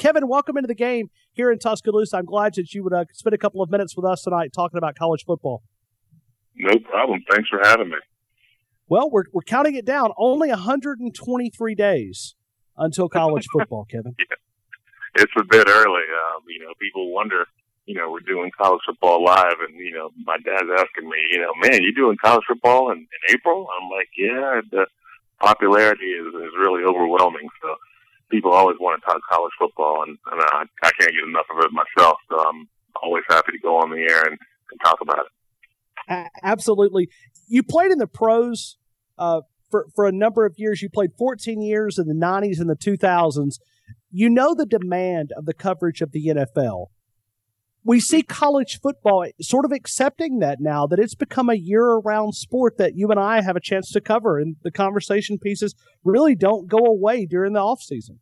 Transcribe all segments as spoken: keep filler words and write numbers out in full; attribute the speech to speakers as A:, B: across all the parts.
A: Kevin, welcome into the game here in Tuscaloosa. I'm glad that you would uh, spend a couple of minutes with us tonight talking about college football.
B: No problem. Thanks for having me.
A: Well, we're we're counting it down. Only one hundred twenty-three days until college football, Kevin.
B: Yeah. It's a bit early. Um, you know, people wonder, you know, we're doing college football live, and, you know, my dad's asking me, you know, man, you doing college football in, in April? I'm like, yeah, the popularity is, is really overwhelming. So people always want to talk college football, and, and I, I can't get enough of it myself. So I'm always happy to go on the air and, and talk about it.
A: Uh, absolutely. You played in the pros uh, for, for a number of years. You played fourteen years in the nineties and the two thousands. You know the demand of the coverage of the N F L. We see college football sort of accepting that now, that it's become a year-round sport that you and I have a chance to cover, and the conversation pieces really don't go away during the offseason.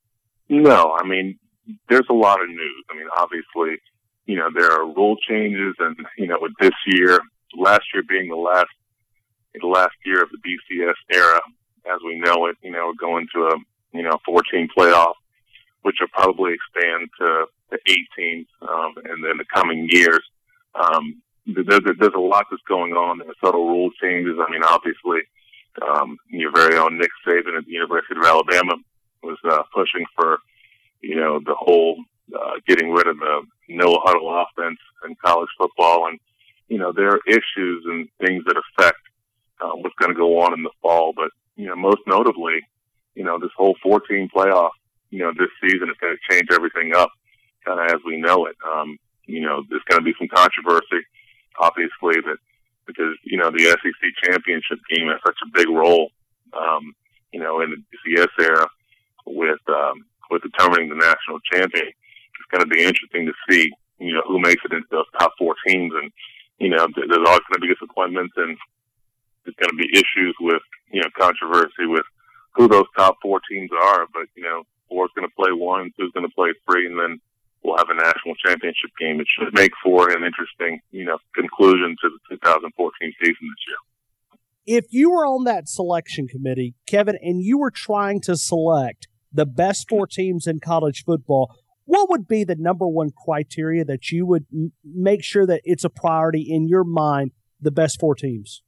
B: No, I mean, there's a lot of news. I mean, obviously, you know, there are rule changes, and, you know, with this year, last year being the last the last year of the B C S era, as we know it, you know, we're going to a, you know, four-team playoff, which will probably expand to the eighteen, um, and then the coming years. Um, there's, there's a lot that's going on. There are subtle rule changes. I mean, obviously, um, your very own Nick Saban at the University of Alabama was uh, pushing for, you know, the whole uh, getting rid of the no huddle offense in college football. And, you know, there are issues and things that affect uh, what's going to go on in the fall. But, you know, most notably, you know, this whole four-team playoff, you know, this season is going to change everything up kind of as we know it. Um, you know, there's going to be some controversy, obviously, that because, you know, the S E C championship game has such a big role, um, you know, in the B C S era with, um, with determining the national champion. It's going to be interesting to see, you know, who makes it into those top four teams. And, you know, there's always going to be disappointments, and there's going to be issues with, you know, controversy with who those top four teams are. But, you know, four's going to play one, two's going to play three, and then we'll have a national championship game. It should make for an interesting, you know, conclusion to the two thousand fourteen season this year.
A: If you were on that selection committee, Kevin, and you were trying to select the best four teams in college football, what would be the number one criteria that you would m- make sure that it's a priority in your mind, the best four teams?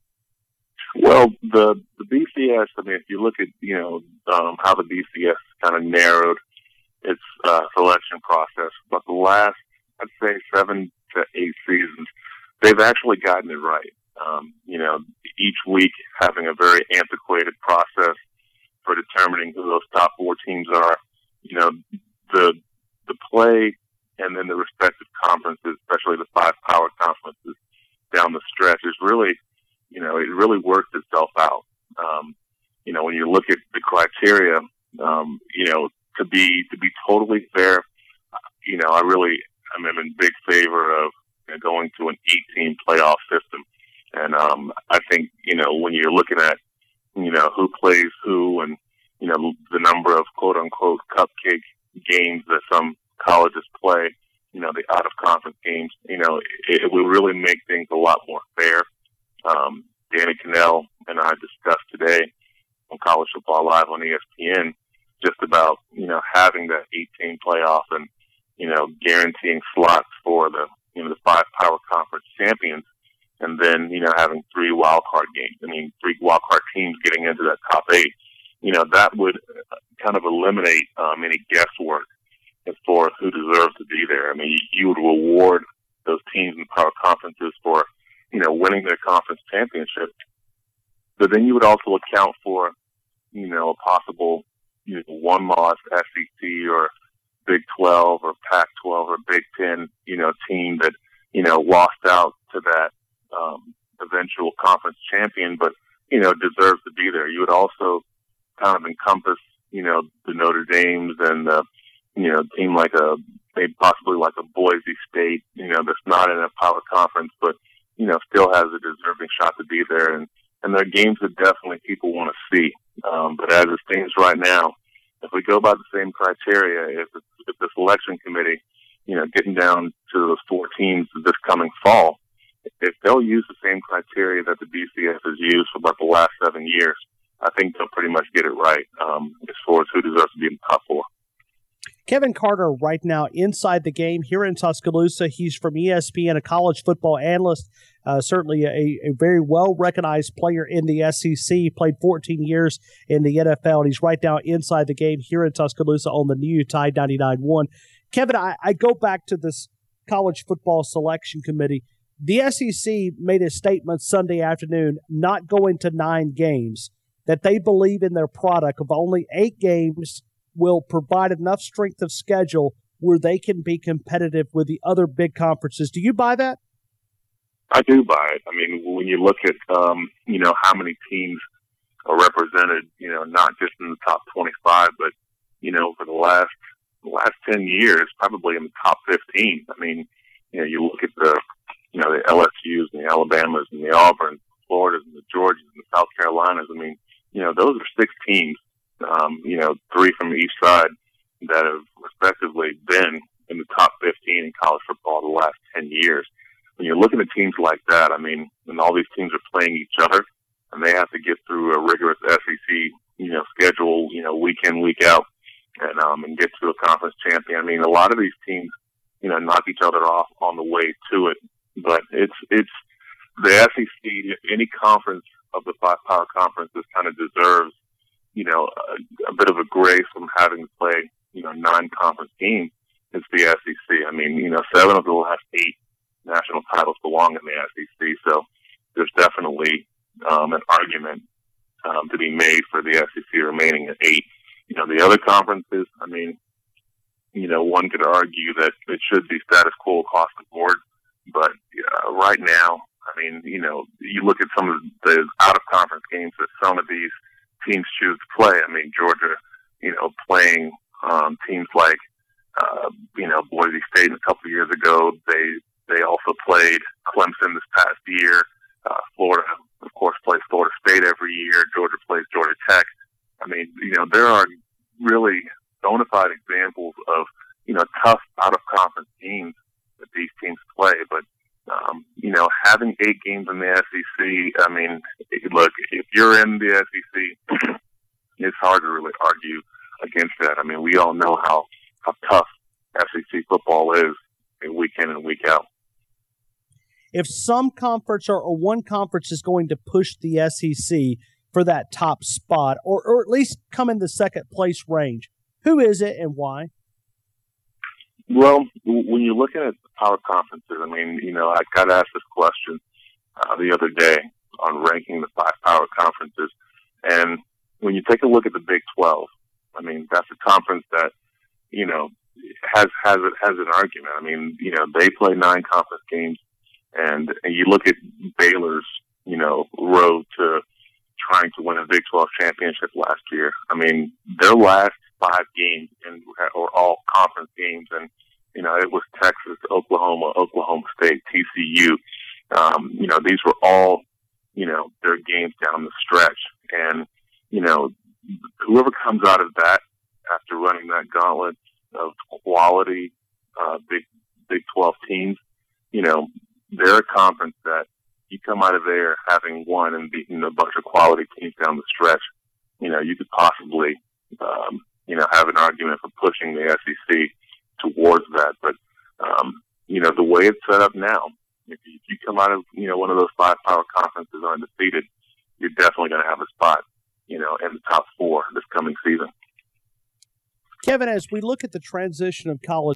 B: Well, the the B C S, I mean, if you look at, you know, um, how the B C S kind of narrowed its uh, selection process, but the last, I'd say, seven to eight seasons, they've actually gotten it right. Um, you know, each week having a very antiquated process for determining who those top four teams are. You know, the the play and then the respective conferences, especially the five power conferences down the stretch, is really, you know, it really works itself out. Um, you know, when you look at the criteria, um, you know, to be to be totally fair, you know, I really I'm in big favor of, you know, going to an eight-team playoff system. And um, I think, you know, when you're looking at, you know, who plays who and, you know, the number of quote-unquote cupcake games that some colleges play, you know, the out-of-conference games, you know, it, it will really make things a lot more fair. Um, Danny Kanell and I discussed today on College Football Live on E S P N just about, you know, having that eight-team playoff and, you know, guaranteeing slots for the, you know, the five power conference champions, and then, you know, having three wild card games. I mean, three wild card teams getting into that top eight. You know, that would kind of eliminate um, any guesswork as far as who deserves to be there. I mean, you, you would reward those teams in power conferences for, you know, winning their conference championship. But then you would also account for, you know, a possible, you know, one-loss S E C or Big twelve or Pac twelve or Big ten, you know, team that, you know, lost out to that um, eventual conference champion, but, you know, deserves to be there. You would also kind of encompass, you know, the Notre Dames and, uh, you know, a team like a, maybe possibly like a Boise State, you know, that's not in a power conference, but, you know, still has a deserving shot to be there. And, and there are games that definitely people want to see. Um, but as it stands right now, if we go by the same criteria, if, if the selection committee, you know, getting down to those four teams this coming fall, if they'll use the same criteria that the B C S has used for about the last seven years, I think they'll pretty much get it right um, as far as who deserves to be in the top four.
A: Kevin Carter right now inside the game here in Tuscaloosa. He's from E S P N, a college football analyst, uh, certainly a, a very well-recognized player in the S E C, played fourteen years in the N F L, and he's right now inside the game here in Tuscaloosa on the new Tide ninety-nine point one. Kevin, I, I go back to this college football selection committee. The S E C made a statement Sunday afternoon not going to nine games, that they believe in their product of only eight games will provide enough strength of schedule where they can be competitive with the other big conferences. Do you buy that?
B: I do buy it. I mean, when you look at, um, you know, how many teams are represented, you know, not just in the top twenty-five, but, you know, for the last, the last ten years, probably in the top fifteen. I mean, you know, you look at the, you know, the L S Us and the Alabamas and the Auburns, Floridas and the Georgias and the South Carolinas. I mean, you know, those are six teams. Um, you know, three from each side that have respectively been in the top fifteen in college football the last ten years. When you're looking at teams like that, I mean, and all these teams are playing each other, and they have to get through a rigorous S E C, you know, schedule, you know, week in, week out, and um, and get to a conference champion. I mean, a lot of these teams, you know, knock each other off on the way to it. But it's it's the S E C. Any conference of the five power conferences kind of deserves, you know, a, a bit of a grace from having to play, you know, non-conference games. It's the S E C. I mean, you know, seven of the last eight national titles belong in the S E C. So there's definitely um, an argument um, to be made for the S E C remaining at eight. You know, the other conferences, I mean, you know, one could argue that it should be status quo across the board. But uh, right now, I mean, you know, you look at some of the out-of-conference games that some of these teams choose to play. I mean, Georgia, you know, playing um, teams like, uh, you know, Boise State a couple of years ago. They they also played Clemson this past year. Uh, Florida, of course, plays Florida State every year. Georgia plays Georgia Tech. I mean, you know, there are really bona fide examples of, you know, tough out-of-conference games that these teams play. But, um, you know, having eight games in the S E C, I mean, look, if you're in the S E C, it's hard to really argue against that. I mean, we all know how, how tough S E C football is week in and week out.
A: If some conference or, or one conference is going to push the S E C for that top spot, or, or at least come in the second place range, who is it and why?
B: Well, when you're looking at the power conferences, I mean, you know, I got asked this question uh, the other day on ranking the five power conferences. And when you take a look at the Big twelve, I mean, that's a conference that, you know, has, has, has an argument. I mean, you know, they play nine conference games, and, and you look at Baylor's, you know, road to trying to win a Big twelve championship last year. I mean, their last five games and or all conference games, and you know, it was Texas, Oklahoma, Oklahoma State, T C U. Um, you know, these were all, you know, their games down the stretch, and you know, whoever comes out of that after running that gauntlet of quality uh, Big Big twelve teams, you know, they're a conference that you come out of there having won and beaten a bunch of quality teams down the stretch. You know, you could possibly, um, you know, have an argument for pushing the S E C towards that. But, um, you know, the way it's set up now, if you, if you come out of, you know, one of those five power conferences undefeated, you're definitely going to have a spot, you know, in the top four this coming season.
A: Kevin, as we look at the transition of college,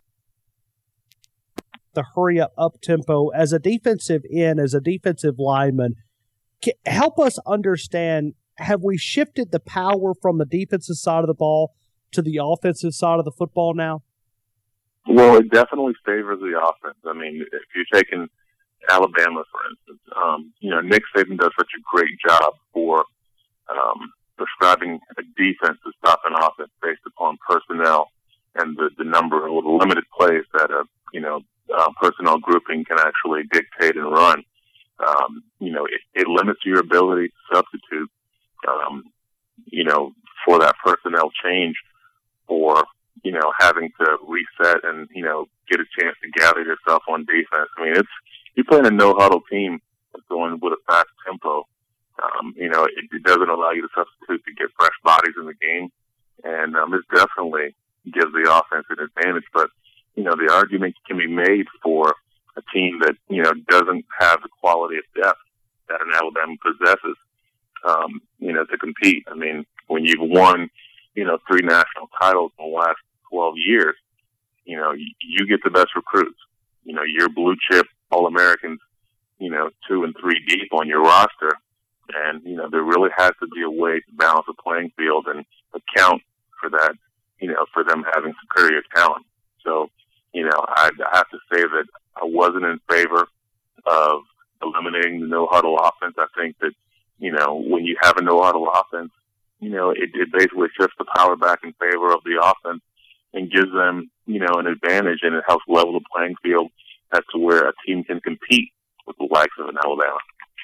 A: the hurry up, up tempo, as a defensive end, as a defensive lineman, help us understand, have we shifted the power from the defensive side of the ball to the offensive side of the football now?
B: Well, it definitely favors the offense. I mean, if you're taking Alabama, for instance, um, you know, Nick Saban does such a great job for um, prescribing a defense to stop an offense based upon personnel and the, the number or the limited plays that a, you know, uh, personnel grouping can actually dictate and run. Um, you know, it, it limits your ability to substitute, um, you know, for that personnel change, or, you know, having to reset and, you know, get a chance to gather yourself on defense. I mean, it's, you're playing a no-huddle team that's going with a fast tempo. Um, you know, it, it doesn't allow you to substitute to get fresh bodies in the game. And um, it's definitely, gives the offense an advantage. But, you know, the argument can be made for a team that, you know, doesn't have the quality of depth that an Alabama possesses, um, you know, to compete. I mean, when you've won, you know, three national titles in the last twelve years, you know, you, you get the best recruits. You know, you're blue chip All-Americans, you know, two and three deep on your roster. And, you know, there really has to be a way to balance the playing field and account for that, you know, for them having superior talent. So, you know, I, I have to say that I wasn't in favor of eliminating the no-huddle offense. I think that, you know, when you have a no-huddle offense, you know, it, it basically shifts the power back in favor of the offense and gives them, you know, an advantage, and it helps level the playing field as to where a team can compete with the likes of an Alabama.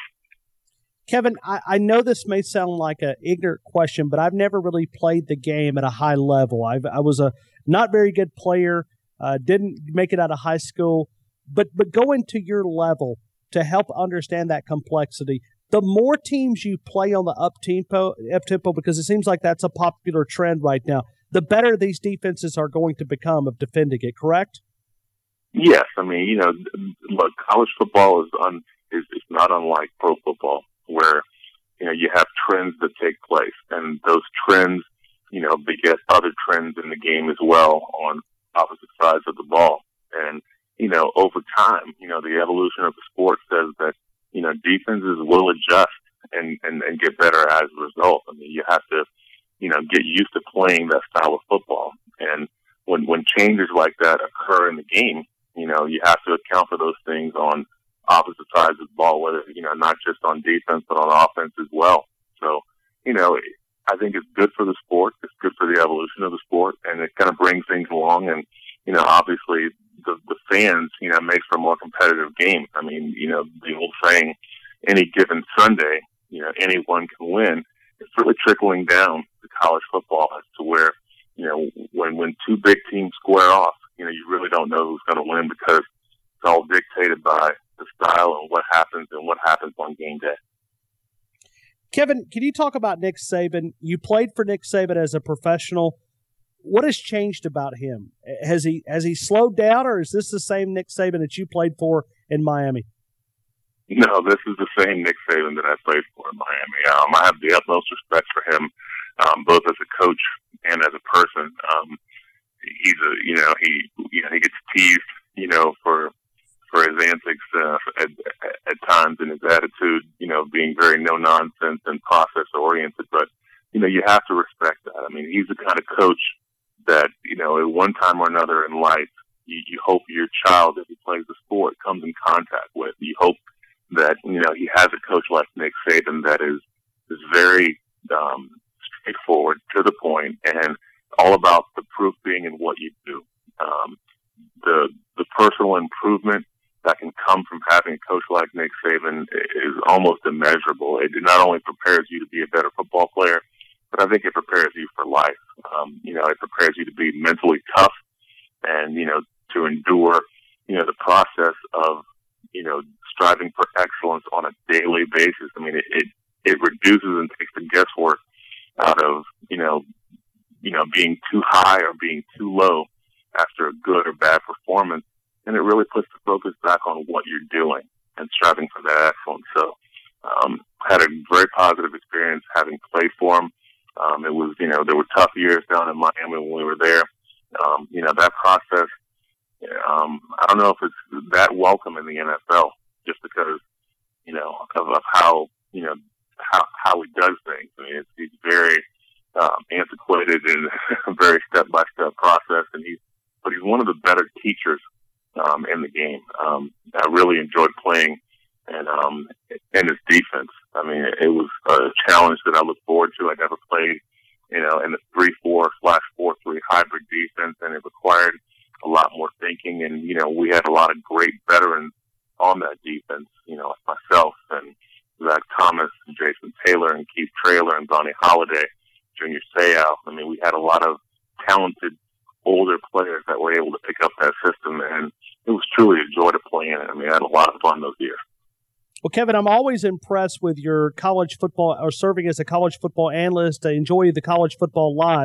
A: Kevin, I, I know this may sound like an ignorant question, but I've never really played the game at a high level. I've, I was a not very good player, uh, didn't make it out of high school, but but going to your level to help understand that complexity, the more teams you play on the up-tempo, up-tempo, because it seems like that's a popular trend right now, the better these defenses are going to become of defending it, correct?
B: Yes. I mean, you know, look, college football is, un, is, is not unlike pro football, where, you know, you have trends that take place, and those trends, you know, beget other trends in the game as well on opposite sides of the ball. And, you know, over time, you know, the evolution of the sport says that, you know, defenses will adjust and, and, and get better as a result. I mean, you have to, you know, get used to playing that style of football. And when, when changes like that occur in the game, you know, you have to account for those things on opposite sides of the ball, whether, you know, not just on defense, but on offense as well. So, you know, I think it's good for the sport. It's good for the evolution of the sport, and it kind of brings things along. And, you know, obviously the, the fans, you know, makes for a more competitive game. I mean, you know, the old saying, any given Sunday, you know, anyone can win. It's really trickling down to college football as to where, you know, when, when two big teams square off, you know, you really don't know who's going to win, because it's all dictated by the style and what happens and what happens on game day.
A: Kevin, can you talk about Nick Saban? You played for Nick Saban as a professional. What has changed about him? Has he has he slowed down, or is this the same Nick Saban that you played for in Miami?
B: No, this is the same Nick Saban that I played for in Miami. Um, I have the utmost respect for him, um, both as a coach and as a person. Um, he's a, you know, he, you know, he gets teased, you know, for, for his antics, uh, at, at times, and his attitude, you know, being very no nonsense and process oriented. But, you know, you have to respect that. I mean, he's the kind of coach that, you know, at one time or another in life, you, you hope your child, as he plays the sport, comes in contact with. You hope that, you know, he has a coach like Nick Saban that is, is very, um, straightforward, to the point, and all about the proof being in what you do. Um, the, the personal improvement that can come from having a coach like Nick Saban is almost immeasurable. It not only prepares you to be a better football player, but I think it prepares you for life. Um, you know, it prepares you to be mentally tough and, you know, to endure, you know, the process of, you know, striving for excellence on a daily basis. I mean, it, it, it reduces and takes the guesswork out of, you know, you know, being too high or being too low after a good or bad performance. And it really puts the focus back on what you're doing and striving for that excellence. So, um, I had a very positive experience having played for him. Um, it was, you know, there were tough years down in Miami when we were there. Um, you know, that process, um, I don't know if it's that welcome in the N F L, just because, you know, of, of how, you know, how, how he does things. I mean, it's, he's very, um, antiquated and a very step-by-step process. And he's, but he's one of the better teachers, um, in the game. Um, I really enjoyed playing and, um, in his defense. I mean, it, it was a challenge that I look forward to. I never played, you know, in the three four slash four three hybrid defense, and it required a lot more thinking. And, you know, we had a lot of great veterans on that defense, you know, like myself and Zach Thomas and Jason Taylor and Keith Traylor and Donnie Holiday, Junior Seau. I mean, we had a lot of talented older players that were able to pick up that system, and it was truly a joy to play in it. I mean, I had a lot of fun those years.
A: Well, Kevin, I'm always impressed with your college football, or serving as a college football analyst. I enjoy the College Football Live.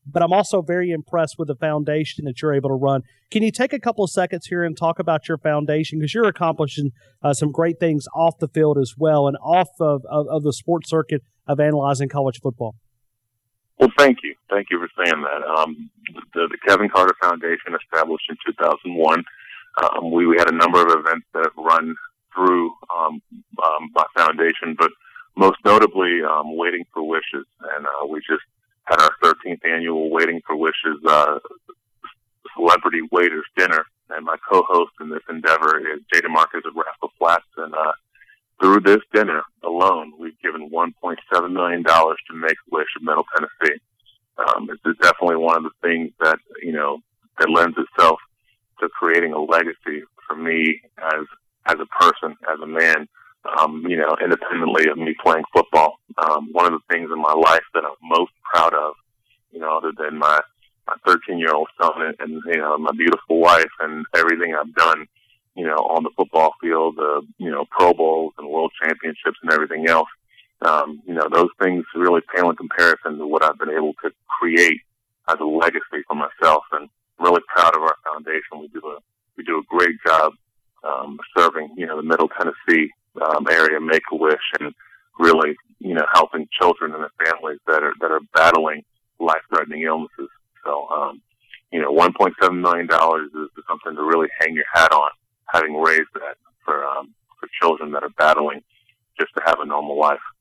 A: but I'm also very impressed with the foundation that you're able to run. Can you take a couple of seconds here and talk about your foundation? Because you're accomplishing uh, some great things off the field as well and off of, of, of the sports circuit of analyzing college football.
B: Well, thank you. Thank you for saying that. Um, the, the Kevin Carter Foundation, established in two thousand one, um, we, we had a number of events that have run through um, um, my foundation, but most notably um, Waiting for Wishes. And uh, we just had our thirteenth annual Waiting for Wishes uh, Celebrity Waiters Dinner. And my co-host in this endeavor is Jada Marcus of Rascal Flats. And uh, through this dinner alone, we've given one point seven million dollars to Make-A-Wish of Middle Tennessee. Um, it's definitely one of the things that, you know, that lends itself to creating a legacy for me as as a person, as a man, um, you know, independently of me playing football. Um, one of the things in my life that I'm most proud of, you know, other than my my thirteen-year-old son and, and, you know, my beautiful wife and everything I've done, you know, on the football field, uh, you know, Pro Bowls and World Championships and everything else. Um, you know, those things really pale in comparison to what I've been able to create as a legacy for myself. And I'm really proud of our foundation. We do a, we do a great job, um, serving, you know, the Middle Tennessee, um, area, Make-A-Wish, and really, you know, helping children and their families that are, that are battling life-threatening illnesses. So, um, you know, one point seven million dollars is, is something to really hang your hat on, having raised that for, um, for children that are battling just to have a normal life.